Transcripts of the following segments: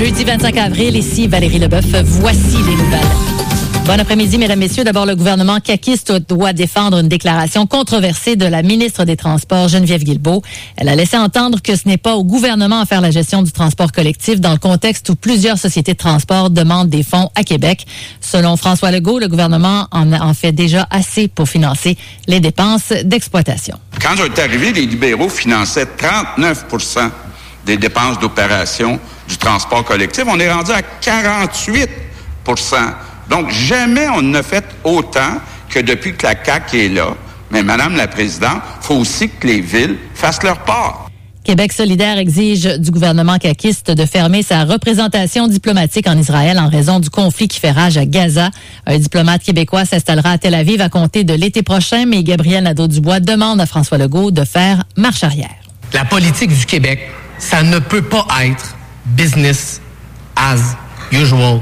Jeudi 25 avril, ici Valérie Leboeuf. Voici les nouvelles. Bon après-midi, mesdames, messieurs. D'abord, le gouvernement caquiste doit défendre une déclaration controversée de la ministre des Transports, Geneviève Guilbeault. Elle a laissé entendre que ce n'est pas au gouvernement à faire la gestion du transport collectif dans le contexte où plusieurs sociétés de transport demandent des fonds à Québec. Selon François Legault, le gouvernement en fait déjà assez pour financer les dépenses d'exploitation. Quand on est arrivé, les libéraux finançaient 39% des dépenses d'opération du transport collectif. On est rendu à 48%. Donc, jamais on n'a fait autant que depuis que la CAQ est là. Mais, Madame la Présidente, il faut aussi que les villes fassent leur part. Québec solidaire exige du gouvernement caquiste de fermer sa représentation diplomatique en Israël en raison du conflit qui fait rage à Gaza. Un diplomate québécois s'installera à Tel Aviv à compter de l'été prochain, mais Gabriel Nadeau-Dubois demande à François Legault de faire marche arrière. La politique du Québec, ça ne peut pas être business as usual.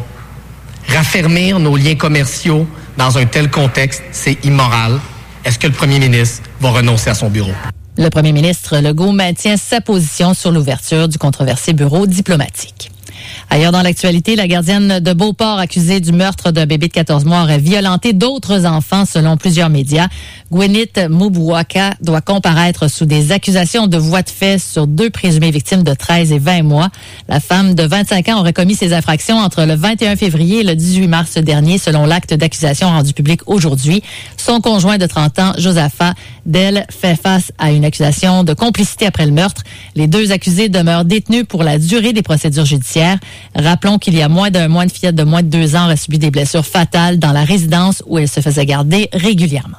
Raffermir nos liens commerciaux dans un tel contexte, c'est immoral. Est-ce que le premier ministre va renoncer à son bureau? Le premier ministre Legault maintient sa position sur l'ouverture du controversé bureau diplomatique. Ailleurs dans l'actualité, la gardienne de Beauport accusée du meurtre d'un bébé de 14 mois aurait violenté d'autres enfants selon plusieurs médias. Gwyneth Mubuwaka doit comparaître sous des accusations de voies de fait sur 2 présumées victimes de 13 et 20 mois. La femme de 25 ans aurait commis ces infractions entre le 21 février et le 18 mars dernier selon l'acte d'accusation rendu public aujourd'hui. Son conjoint de 30 ans, Josaphat Del, fait face à une accusation de complicité après le meurtre. Les 2 accusés demeurent détenus pour la durée des procédures judiciaires. Rappelons qu'il y a moins d'un mois, une fillette de moins de 2 ans aurait subi des blessures fatales dans la résidence où elle se faisait garder régulièrement.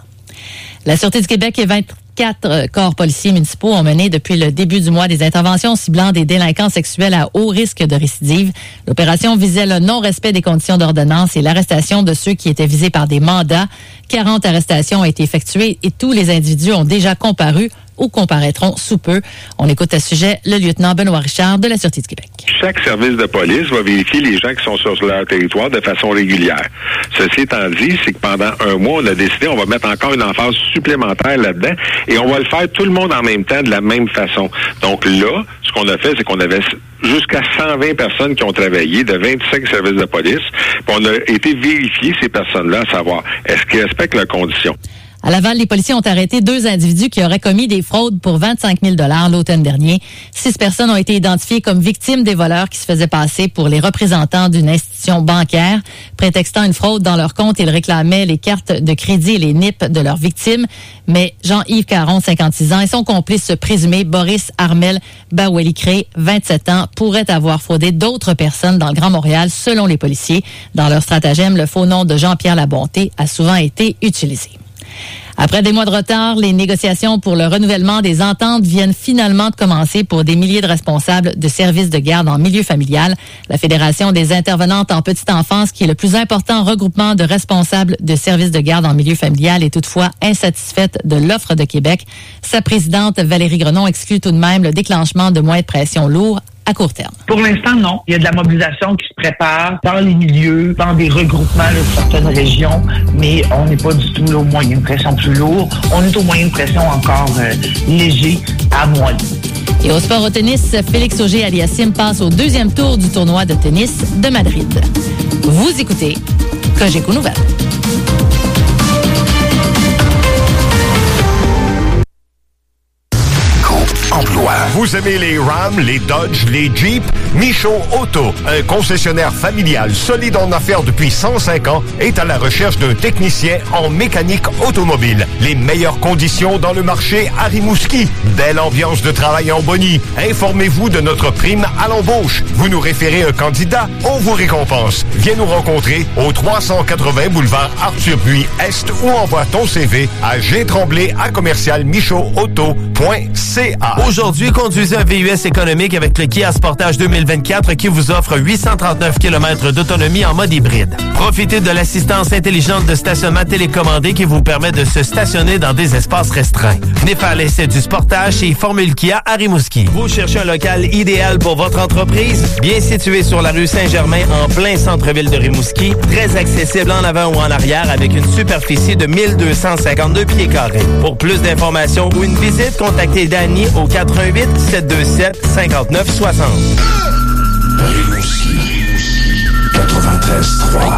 La Sûreté du Québec et 24 corps policiers municipaux ont mené depuis le début du mois des interventions ciblant des délinquants sexuels à haut risque de récidive. L'opération visait le non-respect des conditions d'ordonnance et l'arrestation de ceux qui étaient visés par des mandats. 40 arrestations ont été effectuées et tous les individus ont déjà comparu ou comparaîtront sous peu. On écoute à ce sujet le lieutenant Benoît Richard de la Sûreté du Québec. Chaque service de police va vérifier les gens qui sont sur leur territoire de façon régulière. Ceci étant dit, c'est que pendant un mois, on a décidé, on va mettre encore une emphase supplémentaire là-dedans et on va le faire tout le monde en même temps de la même façon. Donc là, ce qu'on a fait, c'est qu'on avait jusqu'à 120 personnes qui ont travaillé de 25 services de police. Puis on a été vérifier ces personnes-là, à savoir, est-ce qu'ils respectent leurs conditions? À Laval, les policiers ont arrêté 2 individus qui auraient commis des fraudes pour 25 000 $ l'automne dernier. 6 personnes ont été identifiées comme victimes des voleurs qui se faisaient passer pour les représentants d'une institution bancaire. Prétextant une fraude dans leur compte, ils réclamaient les cartes de crédit et les NIP de leurs victimes. Mais Jean-Yves Caron, 56 ans, et son complice présumé, Boris Armel Baweli-Cré, 27 ans, pourraient avoir fraudé d'autres personnes dans le Grand Montréal, selon les policiers. Dans leur stratagème, le faux nom de Jean-Pierre Labonté a souvent été utilisé. Après des mois de retard, les négociations pour le renouvellement des ententes viennent finalement de commencer pour des milliers de responsables de services de garde en milieu familial. La Fédération des intervenantes en petite enfance, qui est le plus important regroupement de responsables de services de garde en milieu familial, est toutefois insatisfaite de l'offre de Québec. Sa présidente, Valérie Grenon, exclut tout de même le déclenchement de moyens de pression lourds à court terme. Pour l'instant, non. Il y a de la mobilisation qui se prépare dans les milieux, dans des regroupements de certaines régions, mais on n'est pas du tout là, au moyen de pression plus lourd. On est au moyen de pression encore léger à moyen. Et au sport au tennis, Félix Auger-Aliassime passe au 2e tour du tournoi de tennis de Madrid. Vous écoutez Cogeco Nouvelles. Emploi. Vous aimez les Ram, les Dodge, les Jeep? Michaud Auto, un concessionnaire familial solide en affaires depuis 105 ans, est à la recherche d'un technicien en mécanique automobile. Les meilleures conditions dans le marché à Rimouski. Belle ambiance de travail en Bonnie. Informez-vous de notre prime à l'embauche. Vous nous référez un candidat, on vous récompense. Viens nous rencontrer au 380 boulevard Arthur-Buis-Est ou envoie ton CV à gtremblay@commercialmichaudauto.ca. Aujourd'hui, conduisez un VUS économique avec le Kia Sportage 2024 qui vous offre 839 km d'autonomie en mode hybride. Profitez de l'assistance intelligente de stationnement télécommandé qui vous permet de se stationner dans des espaces restreints. Venez faire l'essai du Sportage chez Formule Kia à Rimouski. Vous cherchez un local idéal pour votre entreprise? Bien situé sur la rue Saint-Germain en plein centre-ville de Rimouski, très accessible en avant ou en arrière avec une superficie de 1252 pieds carrés. Pour plus d'informations ou une visite, contactez Danny au 88 727 59 60. Rimouski. 93.3.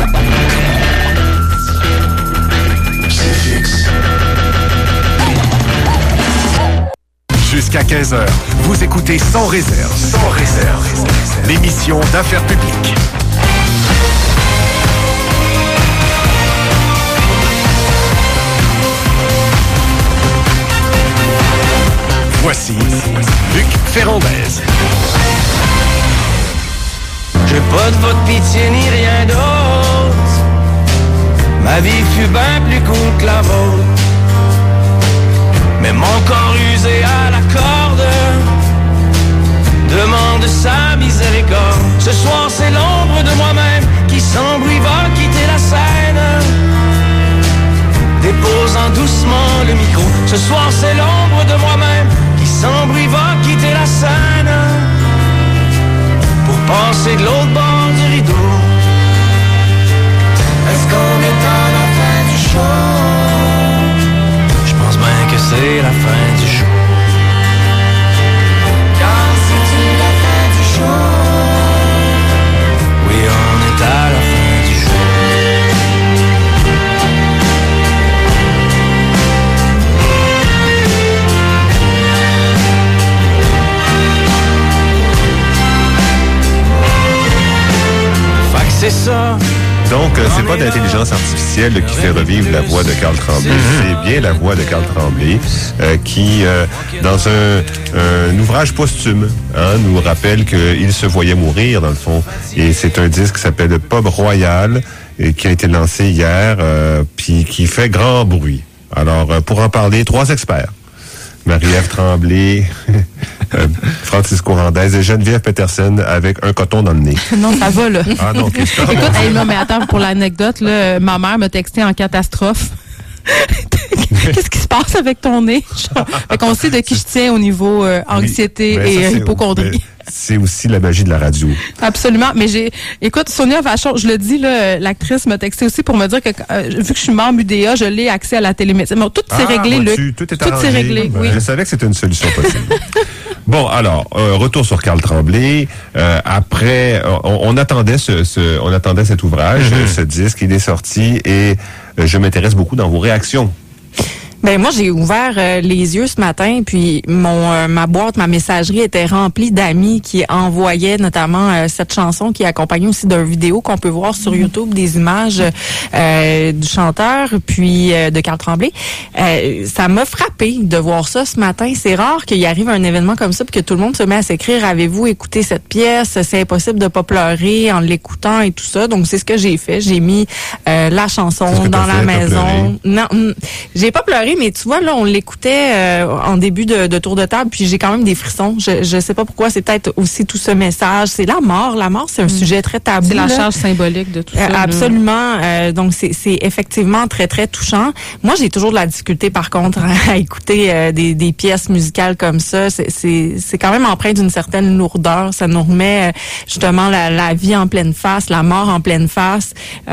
C'est fixe. Jusqu'à 15h, vous écoutez Sans réserve. Sans réserve. L'émission d'affaires publiques. Voici Luc Ferrandez. J'ai pas de votre pitié ni rien d'autre. Ma vie fut bien plus cool que la vôtre. Mais mon corps usé à la corde demande sa miséricorde. Ce soir c'est l'ombre de moi-même qui sans bruit va quitter la scène, déposant doucement le micro. Ce soir c'est l'ombre de moi-même qui sans bruit va quitter la scène pour passer de l'autre bord du rideau. Est-ce qu'on est à la fin du show? Je pense bien que c'est la fin du show. Car c'est-tu la fin du show? Oui, on est à la fin du show. C'est ça. Donc, c'est pas de l'intelligence artificielle qui fait revivre la voix de Carl Tremblay. C'est bien la voix de Carl Tremblay qui, dans un ouvrage posthume, nous rappelle qu'il se voyait mourir, dans le fond. Et c'est un disque qui s'appelle Pub Royal et qui a été lancé hier, puis qui fait grand bruit. Alors, pour en parler, 3 experts. Marie-Ève Tremblay, Francis Courandez et Geneviève Peterson avec un coton dans le nez. Non, ça va, là. Ah non, qu'est-ce que Écoute, hey, non, mais attends, pour l'anecdote, là, ma mère m'a texté en catastrophe. Qu'est-ce qui se passe avec ton nez? Fait qu'on sait de qui je tiens au niveau anxiété et hypocondrie. C'est aussi la magie de la radio. Absolument. Mais écoute, Sonia Vachon, je le dis, là, l'actrice m'a texté aussi pour me dire que vu que je suis membre UDA, je l'ai accès à la télémédecine. Bon, tout s'est réglé, Luc. Tout est réglé, oui. Je savais que c'était une solution possible. Bon, alors, retour sur Carl Tremblay. Après, on attendait on attendait cet ouvrage, ce disque, il est sorti et je m'intéresse beaucoup dans vos réactions. Ben moi j'ai ouvert les yeux ce matin, puis ma boîte, ma messagerie était remplie d'amis qui envoyaient notamment cette chanson qui est accompagnée aussi d'une vidéo qu'on peut voir sur YouTube, des images du chanteur puis de Carl Tremblay. Ça m'a frappé de voir ça ce matin. C'est rare qu'il arrive un événement comme ça puis que tout le monde se met à s'écrire. Avez-vous écouté cette pièce? C'est impossible de pas pleurer en l'écoutant et tout ça. Donc c'est ce que j'ai fait. J'ai mis la chanson dans la maison. Non, j'ai pas pleuré. Mais tu vois, là, on l'écoutait en début de tour de table, puis j'ai quand même des frissons. Je sais pas pourquoi, c'est peut-être aussi tout ce message. C'est la mort. La mort, c'est un sujet très tabou. C'est la charge symbolique de tout ça. Absolument. Donc, c'est effectivement très, très touchant. Moi, j'ai toujours de la difficulté, par contre, à écouter des pièces musicales comme ça. C'est quand même empreint d'une certaine lourdeur. Ça nous remet justement la vie en pleine face, la mort en pleine face.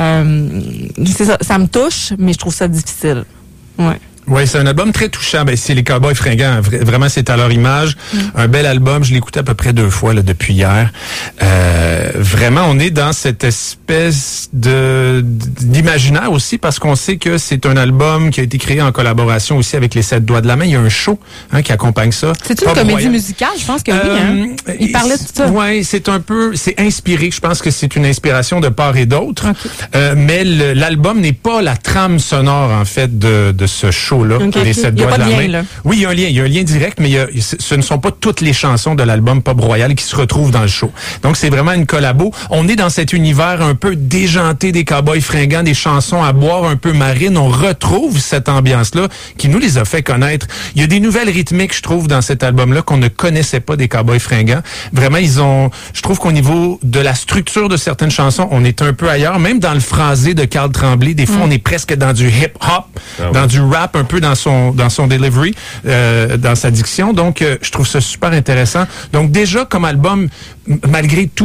C'est ça me touche, mais je trouve ça difficile. Ouais. Oui, c'est un album très touchant. Ben, c'est les Cowboys Fringants. Vraiment, c'est à leur image. Un bel album. Je l'ai écouté à peu près 2 fois là, depuis hier. Vraiment, on est dans cette espèce d'imaginaire aussi parce qu'on sait que c'est un album qui a été créé en collaboration aussi avec les 7 doigts de la main. Il y a un show qui accompagne ça. C'est une comédie musicale? Je pense que oui. Il parlait de ça. Oui, c'est inspiré. Je pense que c'est une inspiration de part et d'autre. Okay. Mais l'album n'est pas la trame sonore, en fait, de ce show. Là, les 7 doigts de la main. Là. Oui, il y a un lien direct, mais ce ne sont pas toutes les chansons de l'album Pop Royal qui se retrouvent dans le show. Donc, c'est vraiment une collabo. On est dans cet univers un peu déjanté des Cowboys Fringants, des chansons à boire un peu marines. On retrouve cette ambiance-là qui nous les a fait connaître. Il y a des nouvelles rythmiques, je trouve, dans cet album-là qu'on ne connaissait pas des Cowboys Fringants. Vraiment, je trouve qu'au niveau de la structure de certaines chansons, on est un peu ailleurs. Même dans le phrasé de Carl Tremblay, des fois, on est presque dans du hip-hop, dans du rap, un peu dans son delivery, dans sa diction. Donc, je trouve ça super intéressant. Donc, déjà, comme album, malgré tout,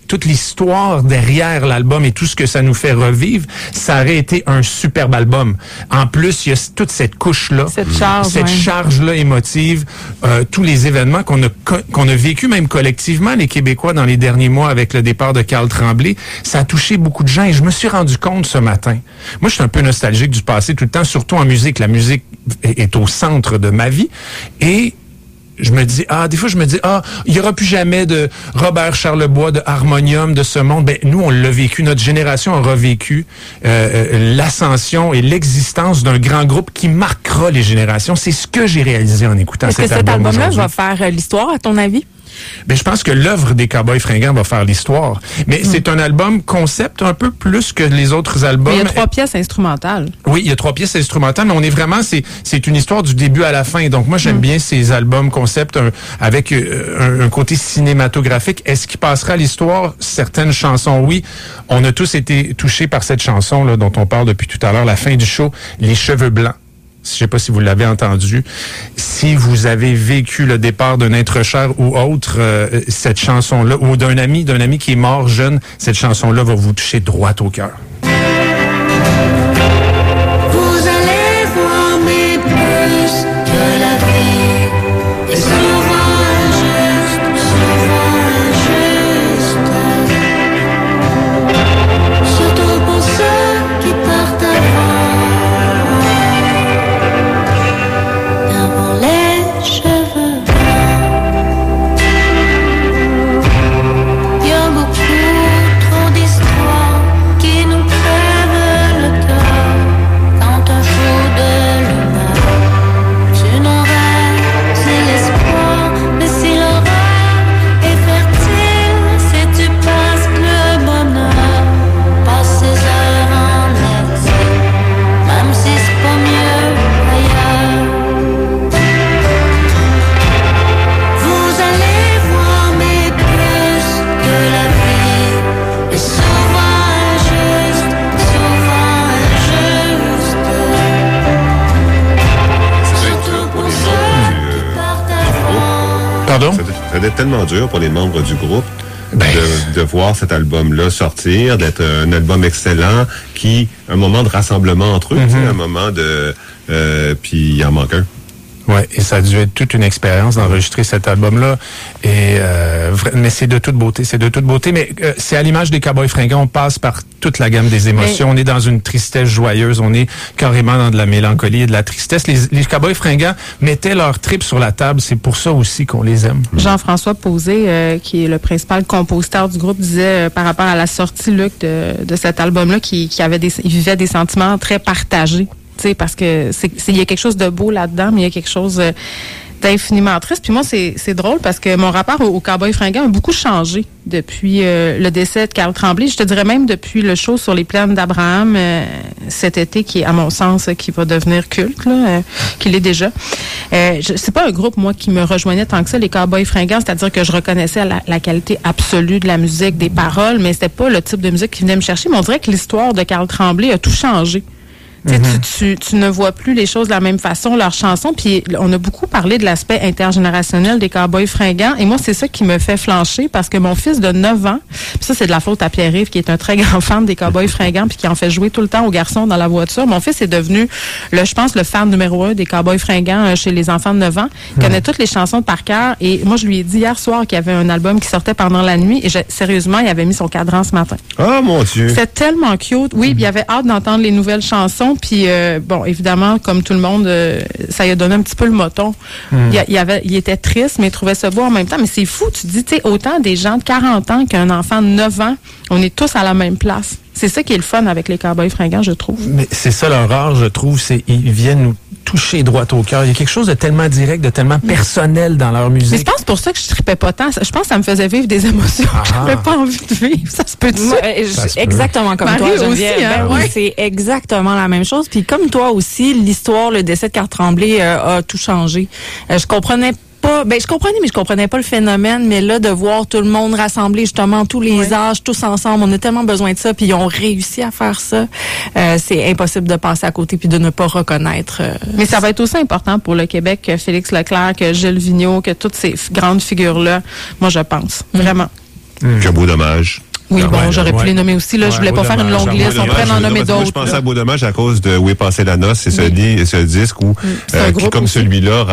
toute l'histoire derrière l'album et tout ce que ça nous fait revivre, ça aurait été un superbe album. En plus, il y a toute cette couche-là, cette charge-là émotive, tous les événements qu'on a vécu même collectivement, les Québécois, dans les derniers mois avec le départ de Carl Tremblay, ça a touché beaucoup de gens et je me suis rendu compte ce matin. Moi, je suis un peu nostalgique du passé tout le temps, surtout en musique. La musique est au centre de ma vie et je me dis, des fois, il y aura plus jamais de Robert Charlebois, de Harmonium, de ce monde. Ben, nous, on l'a vécu. Notre génération aura vécu l'ascension et l'existence d'un grand groupe qui marquera les générations. C'est ce que j'ai réalisé en écoutant cet album. Est-ce que cet album-là va faire l'histoire, à ton avis? Ben, je pense que l'œuvre des Cowboys Fringants va faire l'histoire. Mais c'est un album concept un peu plus que les autres albums. Mais il y a 3 pièces instrumentales. Oui, il y a 3 pièces instrumentales, mais on est vraiment, c'est une histoire du début à la fin. Donc moi, j'aime bien ces albums concept avec un côté cinématographique. Est-ce qu'il passera à l'histoire? Certaines chansons, oui. On a tous été touchés par cette chanson là dont on parle depuis tout à l'heure, la fin du show, Les cheveux blancs. Je sais pas si vous l'avez entendu. Si vous avez vécu le départ d'un être cher ou autre, cette chanson-là, ou d'un ami qui est mort jeune, cette chanson-là va vous toucher droit au cœur. Vous allez voir mes plus que la vie est souvent injuste, surtout pour ceux qui partent avant. Pardon? Ça doit être tellement dur pour les membres du groupe de voir cet album-là sortir, d'être un album excellent, un moment de rassemblement entre eux, un moment de... puis il en manque un. Ouais, et ça a dû être toute une expérience d'enregistrer cet album-là. Mais c'est de toute beauté, Mais c'est à l'image des Cowboys Fringants, on passe par toute la gamme des émotions. On est dans une tristesse joyeuse, on est carrément dans de la mélancolie et de la tristesse. Les Cowboys Fringants mettaient leur trip sur la table, c'est pour ça aussi qu'on les aime. Jean-François Posé, qui est le principal compositeur du groupe, disait par rapport à la sortie de cet album-là, qu'il vivait des sentiments très partagés. Parce que il y a quelque chose de beau là-dedans, mais il y a quelque chose d'infiniment triste. Puis moi, c'est drôle parce que mon rapport au Cowboys Fringants a beaucoup changé depuis le décès de Carl Tremblay. Je te dirais même depuis le show sur les plaines d'Abraham cet été, qui est, à mon sens, qui va devenir culte, qu'il est déjà. C'est pas un groupe, moi, qui me rejoignait tant que ça, les Cowboys Fringants, c'est-à-dire que je reconnaissais la qualité absolue de la musique, des paroles, mais c'était pas le type de musique qui venait me chercher. Mais on dirait que l'histoire de Carl Tremblay a tout changé. Tu ne vois plus les choses de la même façon, leurs chansons. Puis on a beaucoup parlé de l'aspect intergénérationnel des Cowboys Fringants. Et moi, c'est ça qui me fait flancher parce que mon fils de 9 ans, puis ça, c'est de la faute à Pierre-Yves, qui est un très grand fan des Cowboys Fringants puis qui en fait jouer tout le temps aux garçons dans la voiture. Mon fils est devenu, je pense, le fan numéro 1 des Cowboys Fringants chez les enfants de 9 ans. Il connaît toutes les chansons par cœur. Et moi, je lui ai dit hier soir qu'il y avait un album qui sortait pendant la nuit. Et sérieusement, il avait mis son cadran ce matin. Ah, mon Dieu! C'est tellement cute. Oui, puis il avait hâte d'entendre les nouvelles chansons. Puis, bon, évidemment, comme tout le monde, ça lui a donné un petit peu le moton. Il était triste, mais il trouvait ça beau en même temps. Mais c'est fou, tu dis, tu sais, autant des gens de 40 ans qu'un enfant de 9 ans, on est tous à la même place. C'est ça qui est le fun avec les Cowboys Fringants, je trouve. Mais c'est ça leur art, je trouve. Ils viennent nous toucher droit au cœur. Il y a quelque chose de tellement direct, de tellement personnel dans leur musique. Mais je pense que c'est pour ça que je tripais pas tant. Je pense que ça me faisait vivre des émotions que j'avais pas envie de vivre. Ça se peut exactement comme Marie toi, aussi, hein? Oui, c'est exactement la même chose. Puis comme toi aussi, l'histoire, le décès de Carl Tremblay a tout changé. Je comprenais pas le phénomène, mais là, de voir tout le monde rassembler, justement, tous les âges, tous ensemble, on a tellement besoin de ça, puis ils ont réussi à faire ça. C'est impossible de passer à côté puis de ne pas reconnaître. Mais ça va être aussi important pour le Québec que Félix Leclerc, que Gilles Vigneault, que toutes ces grandes figures-là, moi, je pense. Vraiment. Qu'un beau dommage. Oui, j'aurais pu les nommer aussi. Là, je voulais pas faire une longue liste. On pourrait en nommer d'autres. Moi, je pensais à Beau Dommage à cause de Où est passé la noce. C'est ce disque où, qui, comme celui-là,